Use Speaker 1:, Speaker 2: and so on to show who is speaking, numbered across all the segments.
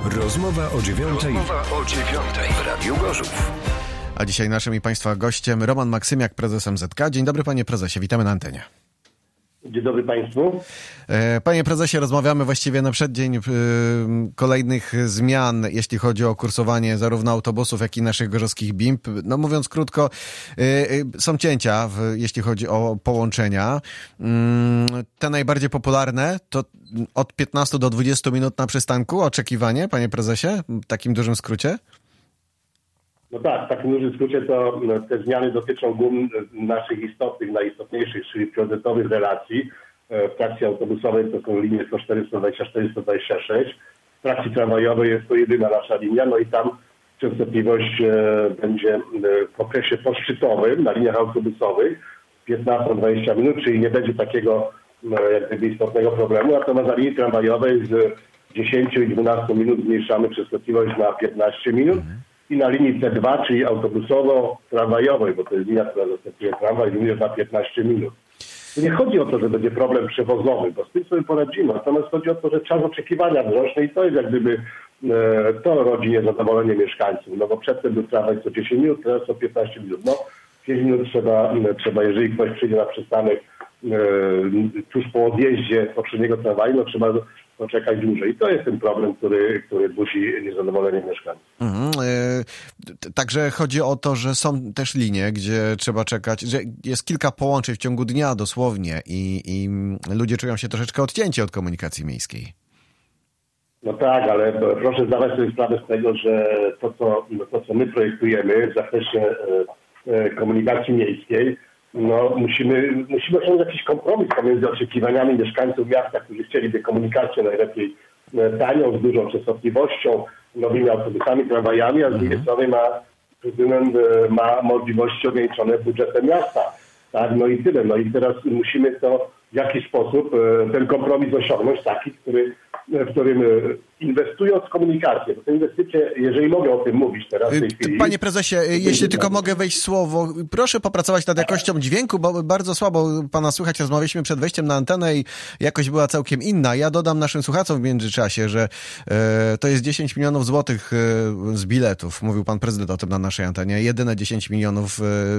Speaker 1: Rozmowa o 9:00 w Radiu Gorzów.
Speaker 2: A dzisiaj naszym i Państwa gościem Roman Maksymiak, prezes MZK. Dzień dobry, panie prezesie, witamy na antenie.
Speaker 3: Dzień dobry Państwu.
Speaker 2: Panie prezesie, rozmawiamy właściwie na przeddzień kolejnych zmian, jeśli chodzi o kursowanie zarówno autobusów, jak i naszych gorzowskich BIMP. No mówiąc krótko, są cięcia, jeśli chodzi o połączenia. Te najbardziej popularne to od 15 do 20 minut na przystanku. Oczekiwanie, panie prezesie, w takim dużym skrócie?
Speaker 3: No tak, w takim dużym skrócie to te zmiany dotyczą naszych najistotniejszych, czyli priorytetowych relacji. W trakcji autobusowej to są linie 104, 124, 126. W trakcji tramwajowej jest to jedyna nasza linia, no i tam częstotliwość będzie w okresie poszczytowym na liniach autobusowych 15-20 minut, czyli nie będzie takiego jak gdyby istotnego problemu. Natomiast na linii tramwajowej z 10 i 12 minut zmniejszamy częstotliwość na 15 minut. I na linii C2, czyli autobusowo-tramwajowej, bo to jest linia, która zastępuje tramwaj, również na 15 minut. Nie chodzi o to, że będzie problem przewozowy, bo z tym sobie poradzimy. Natomiast chodzi o to, że czas oczekiwania wzrośnie i to jest jak gdyby, to rodzi niezadowolenie mieszkańców. No bo przedtem był tramwaj co 10 minut, teraz co 15 minut. No 5 minut trzeba, jeżeli ktoś przyjdzie na przystanek tuż po odjeździe poprzedniego tramwaju, no trzeba poczekać dłużej. I to jest ten problem, który budzi niezadowolenie mieszkańców.
Speaker 2: Także chodzi o to, że są też linie, gdzie trzeba czekać, że jest kilka połączeń w ciągu dnia dosłownie i ludzie czują się troszeczkę odcięci od komunikacji miejskiej.
Speaker 3: No tak, ale proszę zdawać sobie sprawę z tego, że to, co my projektujemy w zakresie komunikacji miejskiej, no musimy osiągnąć jakiś kompromis pomiędzy oczekiwaniami mieszkańców miasta, którzy chcieliby komunikację najlepiej tanią, z dużą częstotliwością, nowymi autobusami, tramwajami, a z drugiej strony prezydent ma możliwości ograniczone budżetem miasta. Tak, no i tyle. No i teraz musimy to w jakiś sposób ten kompromis osiągnąć, taki, w którym inwestując w komunikację, bo te inwestycje, jeżeli mogę o tym mówić teraz w tej chwili...
Speaker 2: Panie prezesie, jeśli tylko mogę wejść słowo, proszę popracować nad jakością dźwięku, bo bardzo słabo pana słychać. Rozmawialiśmy przed wejściem na antenę i jakość była całkiem inna. Ja dodam naszym słuchaczom w międzyczasie, że to jest 10 milionów złotych z biletów. Mówił pan prezydent o tym na naszej antenie. Jedyne 10 milionów,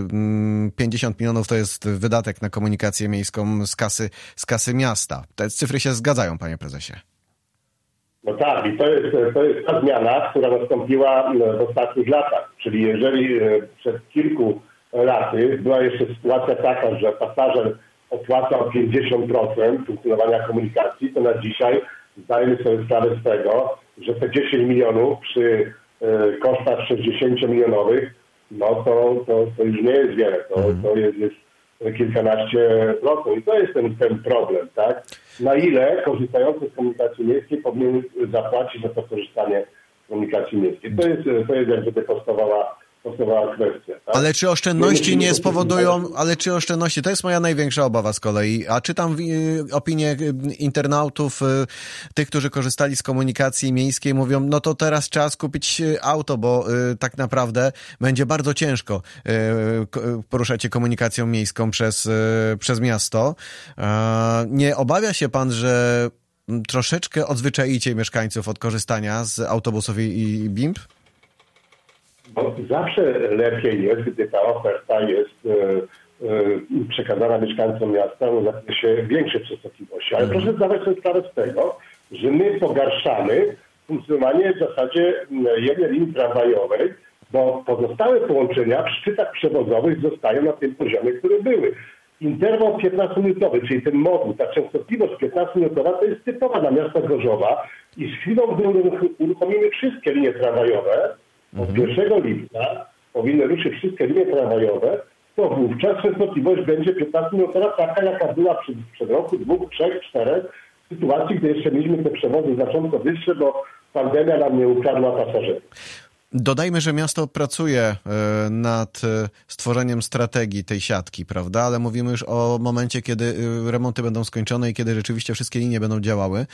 Speaker 2: 50 milionów to jest wydatek na komunikację miejską z kasy miasta. Te cyfry się zgadzają, panie prezesie.
Speaker 3: No tak, i to jest ta zmiana, która nastąpiła w ostatnich latach. Czyli jeżeli przed kilku laty była jeszcze sytuacja taka, że pasażer opłacał 50% funkcjonowania komunikacji, to na dzisiaj zdajemy sobie sprawę z tego, że te 10 milionów przy kosztach 60-milionowych, no to już nie jest wiele. To jest kilkanaście procent. I to jest ten problem, tak? Na ile korzystający z komunikacji miejskiej powinien zapłacić za to korzystanie z komunikacji miejskiej. To jest jak gdyby podstawowa kwestia. Tak?
Speaker 2: Ale czy oszczędności nie spowodują, to jest moja największa obawa z kolei, a czytam opinie internautów, tych, którzy korzystali z komunikacji miejskiej, mówią, no to teraz czas kupić auto, bo tak naprawdę będzie bardzo ciężko poruszać się komunikacją miejską przez miasto. Nie obawia się pan, że troszeczkę odzwyczaicie mieszkańców od korzystania z autobusów i BIMP?
Speaker 3: Bo zawsze lepiej jest, gdy ta oferta jest przekazana mieszkańcom miasta w zakresie większej częstotliwości. Ale proszę zdawać sobie sprawę z tego, że my pogarszamy funkcjonowanie w zasadzie jednej linii tramwajowej, bo pozostałe połączenia przy szczytach przewozowych zostają na tym poziomie, który były. Interwał 15-minutowy, czyli ten moduł, ta częstotliwość 15-minutowa, to jest typowa dla miasta Gorzowa i z chwilą, gdy uruchomimy wszystkie linie tramwajowe, od 1 lipca powinny ruszyć wszystkie linie tramwajowe, to wówczas częstotliwość będzie 15-minutowa taka, jaka była przed roku, 2, 3, 4, w sytuacji, gdy jeszcze mieliśmy te przewozy znacząco wyższe, bo pandemia nam nie ukradła pasażerów.
Speaker 2: Dodajmy, że miasto pracuje nad stworzeniem strategii tej siatki, prawda? Ale mówimy już o momencie, kiedy remonty będą skończone i kiedy rzeczywiście wszystkie linie będą działały.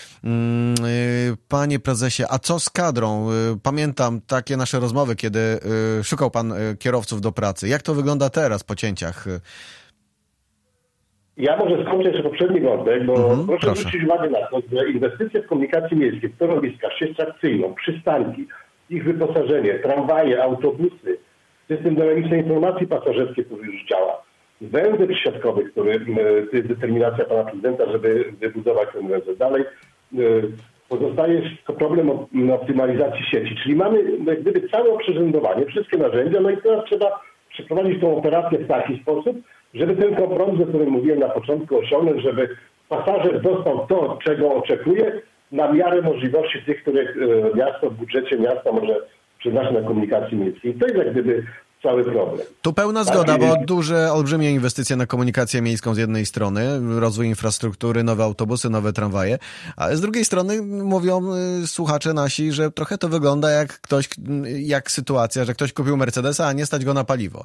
Speaker 2: Panie prezesie, a co z kadrą? Pamiętam takie nasze rozmowy, kiedy szukał pan kierowców do pracy. Jak to wygląda teraz po cięciach?
Speaker 3: Ja może skończę jeszcze poprzedni wątek, bo proszę zwrócić uwagę na to, że inwestycje w komunikację miejską, w torowiska, sieć trakcyjną, przystanki, ich wyposażenie, tramwaje, autobusy, system dynamicznej informacji pasażerskiej, który już działa, węzeł przysiadkowy, który to jest determinacja pana prezydenta, żeby wybudować ten węzeł. Dalej pozostaje tylko problem optymalizacji sieci, czyli mamy jak gdyby całe oprzyrządowanie, wszystkie narzędzia, no i teraz trzeba przeprowadzić tą operację w taki sposób, żeby ten kompromis, o którym mówiłem na początku, osiągnąć, żeby pasażer dostał to, czego oczekuje, na miarę możliwości tych, których miasto w budżecie miasta może przeznaczyć na komunikację miejską. I to jest jak gdyby cały problem.
Speaker 2: Tu pełna zgoda, bo olbrzymie inwestycje na komunikację miejską z jednej strony, rozwój infrastruktury, nowe autobusy, nowe tramwaje, ale z drugiej strony mówią słuchacze nasi, że trochę to wygląda jak sytuacja, że ktoś kupił Mercedesa, a nie stać go na paliwo.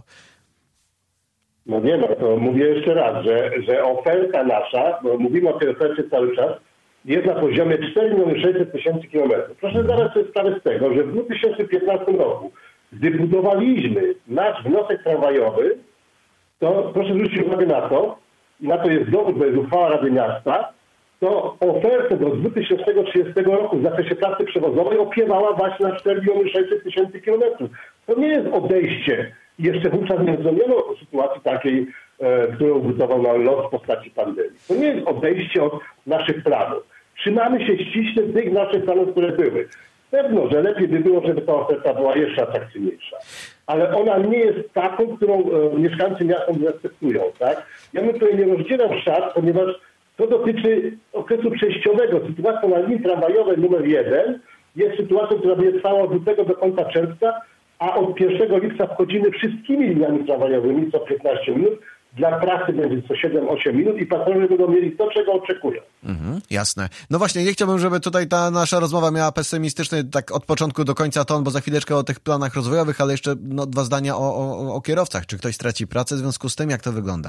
Speaker 3: No nie, no to mówię jeszcze raz, że oferta nasza, bo mówimy o tej ofercie cały czas, jest na poziomie 4 600 000 kilometrów. Proszę zdawać sobie sprawę z tego, że w 2015 roku, gdy budowaliśmy nasz wniosek tramwajowy, to proszę zwrócić uwagę na to jest dowód, bo jest uchwała Rady Miasta, to ofertę do 2030 roku w zakresie pracy przewozowej opiewała właśnie na 4 600 000 kilometrów. To nie jest odejście. Jeszcze wówczas nie zrobiono sytuacji takiej, którą gotował na los w postaci pandemii. To nie jest odejście od naszych planów. Trzymamy się ściśle tych naszych planów, które były. Pewno, że lepiej by było, żeby ta oferta była jeszcze atrakcyjniejsza. Ale ona nie jest taką, którą mieszkańcy miasta zaakceptują, tak? Ja bym tutaj nie rozdzielam szat, ponieważ to dotyczy okresu przejściowego. Sytuacja na linii tramwajowej numer 1 jest sytuacją, która będzie trwała od lutego do końca czerwca, a od 1 lipca wchodzimy wszystkimi liniami tramwajowymi co 15 minut. Dla pracy będzie co 7-8 minut i pasażerowie będą mieli to, czego oczekują.
Speaker 2: Jasne. No właśnie, nie chciałbym, żeby tutaj ta nasza rozmowa miała pesymistyczny tak od początku do końca ton, bo za chwileczkę o tych planach rozwojowych, ale jeszcze 2 zdania o kierowcach. Czy ktoś straci pracę w związku z tym? Jak to wygląda?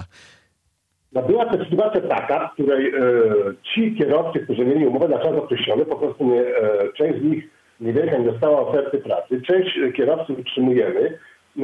Speaker 3: No była też sytuacja taka, w której ci kierowcy, którzy mieli umowę na czas określony, po prostu część z nich niewielka nie dostała oferty pracy. Część kierowców utrzymujemy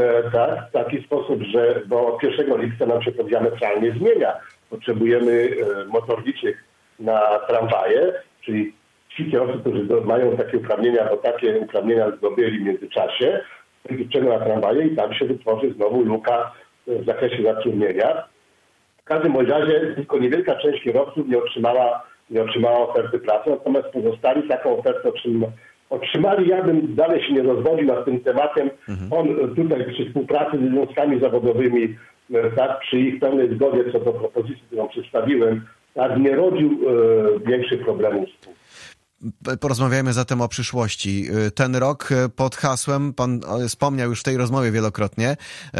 Speaker 3: w taki sposób, że bo od 1 lipca nam się to diametralnie zmienia. Potrzebujemy motorniczych na tramwaje, czyli ci kierowcy, którzy mają takie uprawnienia, bo takie uprawnienia zdobyli w międzyczasie, czego na tramwaje i tam się wytworzy znowu luka w zakresie zatrudnienia. W każdym razie tylko niewielka część kierowców nie otrzymała oferty pracy, natomiast pozostali taką ofertę otrzymali. Ja bym dalej się nie rozwodził nad tym tematem. On tutaj przy współpracy ze związkami zawodowymi, tak, przy ich pełnej zgodzie co do propozycji, którą przedstawiłem, tak, nie rodził większych problemów.
Speaker 2: Porozmawiajmy zatem o przyszłości. Ten rok pod hasłem, pan wspomniał już w tej rozmowie wielokrotnie,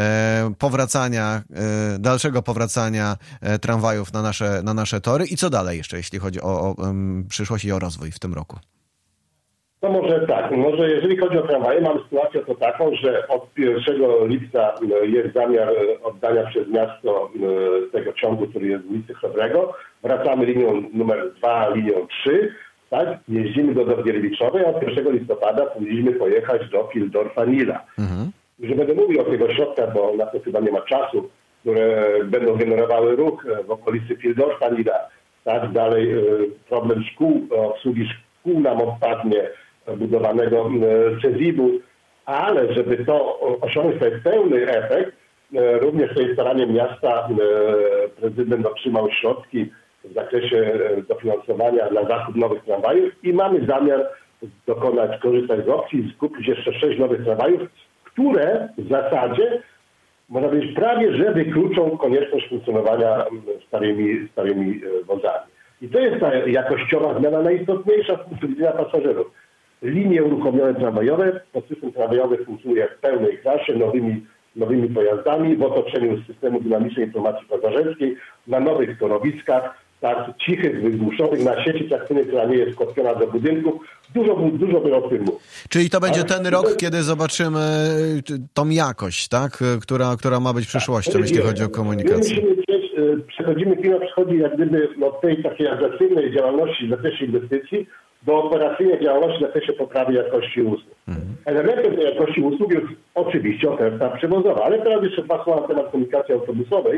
Speaker 2: dalszego powracania tramwajów na nasze tory. I co dalej jeszcze, jeśli chodzi o przyszłość i o rozwój w tym roku?
Speaker 3: No może tak, jeżeli chodzi o tramwaje, mamy sytuację to taką, że od 1 lipca jest zamiar oddania przez miasto tego ciągu, który jest z ulicy Chrobrego. Wracamy linią numer 2, linią 3, tak? Jeździmy do Dowgierewiczowej, a od 1 listopada powinniśmy pojechać do Pildorfa-Nila. Że będę mówił o tych ośrodkach, bo na to chyba nie ma czasu, które będą generowały ruch w okolicy Pildorfa-Nila. Tak? Dalej problem szkół, obsługi szkół nam odpadnie, budowanego CEZIB-u, ale żeby to osiągnąć ten pełny efekt, również tutaj staraniem miasta prezydent otrzymał środki w zakresie dofinansowania na zakup nowych tramwajów i mamy zamiar korzystać z opcji i skupić jeszcze 6 nowych tramwajów, które w zasadzie, można powiedzieć, prawie że wykluczą konieczność funkcjonowania starymi wozami. I to jest ta jakościowa zmiana najistotniejsza z punktu widzenia pasażerów. Linie uruchomione tramwajowe, system tramwajowy funkcjonuje w pełnej klasie, nowymi pojazdami, w otoczeniu systemu dynamicznej informacji pasażerskiej, na nowych torowiskach, tak, cichych, wygłuszonych, na sieci trakcyjnej, która nie jest skotwiona do budynków. Dużo by o tym mówił.
Speaker 2: Czyli to będzie ten rok, kiedy zobaczymy tą jakość, tak, która ma być przyszłością, jeśli chodzi o komunikację.
Speaker 3: Firma przechodzi jak gdyby od tej takiej agresywnej działalności w zakresie inwestycji do operacyjnej działalności w zakresie poprawy jakości usług. Elementem tej jakości usług jest oczywiście oferta przewozowa, ale teraz jeszcze 2 słowa na temat komunikacji autobusowej,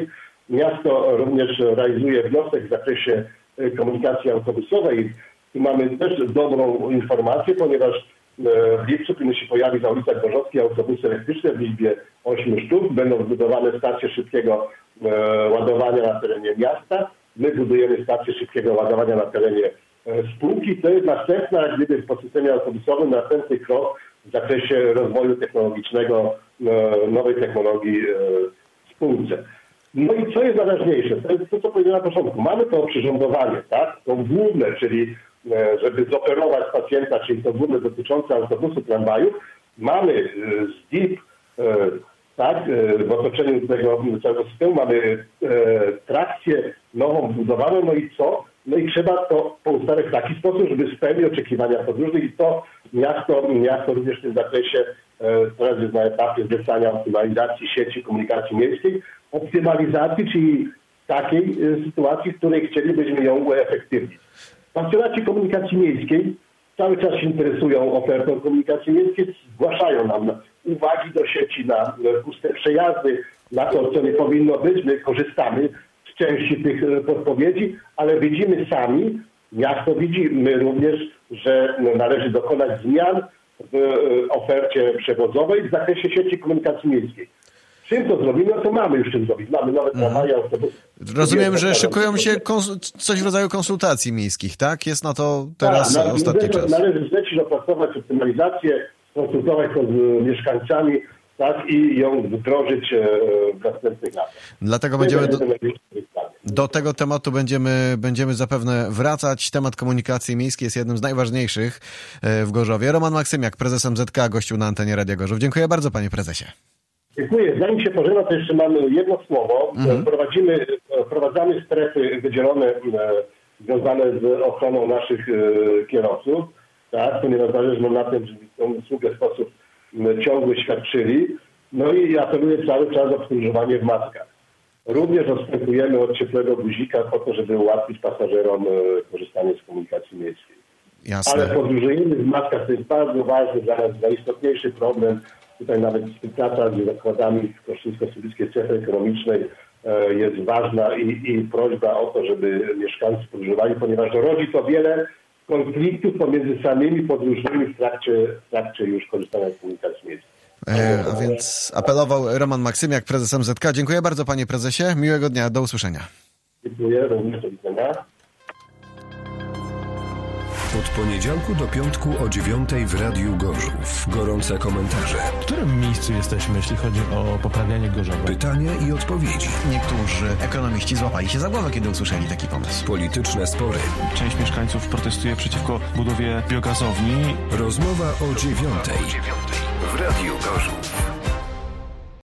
Speaker 3: Miasto również realizuje wniosek w zakresie komunikacji autobusowej. Tu mamy też dobrą informację, ponieważ w lipcu powinny się pojawić na ulicach Gorzowskiej autobusy elektryczne w liczbie 8 sztuk. Będą zbudowane stacje szybkiego ładowania na terenie miasta. My budujemy stację szybkiego ładowania na terenie spółki. To jest następna, jak gdyby w systemie autobusowym, następny krok w zakresie rozwoju technologicznego, nowej technologii w spółce. No i co jest najważniejsze? To jest to, co powiedziałem na początku. Mamy to oprzyrządowanie, tak? To główne, czyli żeby zoperować pacjenta, czyli to główne dotyczące autobusu, tramwaju. Mamy ZDIP, tak, w otoczeniu tego całego systemu mamy trakcję nową budowaną, no i co? No i trzeba to poustawiać w taki sposób, żeby spełnić oczekiwania podróżnych i to miasto również w tym zakresie teraz jest na etapie zlecania optymalizacji sieci komunikacji miejskiej. Optymalizacji, czyli takiej sytuacji, w której chcielibyśmy ją uefektywnić. Pasjonaci komunikacji miejskiej cały czas się interesują ofertą komunikacji miejskiej, zgłaszają nam uwagi do sieci na puste przejazdy, na to, co nie powinno być. My korzystamy z części tych podpowiedzi, ale widzimy sami, miasto widzi, my również, że należy dokonać zmian w ofercie przewozowej w zakresie sieci komunikacji miejskiej. Czym to zrobimy? No to mamy już czym zrobić. Mamy nowe tramwaje, autobusy.
Speaker 2: Rozumiem, że szykują się coś w rodzaju konsultacji miejskich, tak? Jest na to teraz ostatni czas.
Speaker 3: Należy zlecić, opracować optymalizację, skonsultować to z mieszkańcami, tak, i ją wdrożyć w następnych latach.
Speaker 2: Dlatego do tego tematu będziemy zapewne wracać. Temat komunikacji miejskiej jest jednym z najważniejszych w Gorzowie. Roman Maksymiak, prezes MZK, gościł na antenie Radia Gorzów. Dziękuję bardzo, panie prezesie.
Speaker 3: Dziękuję. Zanim się pożegna, to jeszcze mamy jedno słowo. Wprowadzamy strefy wydzielone związane z ochroną naszych kierowców, tak, ponieważ zależy nam na tym, żeby tę usługę w sposób ciągły świadczyli. No i apeluję cały czas o podróżowanie w maskach. Również odstępujemy od ciepłego guzika po to, żeby ułatwić pasażerom korzystanie z komunikacji miejskiej.
Speaker 2: Jasne.
Speaker 3: Ale podróżujemy w maskach, to jest bardzo ważny dla nas, najistotniejszy problem. Tutaj nawet współpraca z zakładami w Koszalińsko-Słubickiej Strefie Ekonomicznej jest ważna i prośba o to, żeby mieszkańcy podróżowali, ponieważ rodzi to wiele konfliktów pomiędzy samymi podróżnymi w trakcie już korzystania z komunikacji miejskiej.
Speaker 2: A więc apelował Roman Maksymiak, prezes MZK. Dziękuję bardzo, panie prezesie. Miłego dnia. Do usłyszenia.
Speaker 3: Dziękuję. Również do widzenia.
Speaker 1: Od poniedziałku do piątku o 9:00 w Radiu Gorzów. Gorące komentarze.
Speaker 4: W którym miejscu jesteśmy, jeśli chodzi o poprawianie Gorzowa?
Speaker 1: Pytania i odpowiedzi.
Speaker 2: Niektórzy ekonomiści złapali się za głowę, kiedy usłyszeli taki pomysł.
Speaker 1: Polityczne spory.
Speaker 4: Część mieszkańców protestuje przeciwko budowie biogazowni.
Speaker 1: Rozmowa o 9:00 w Radiu Gorzów.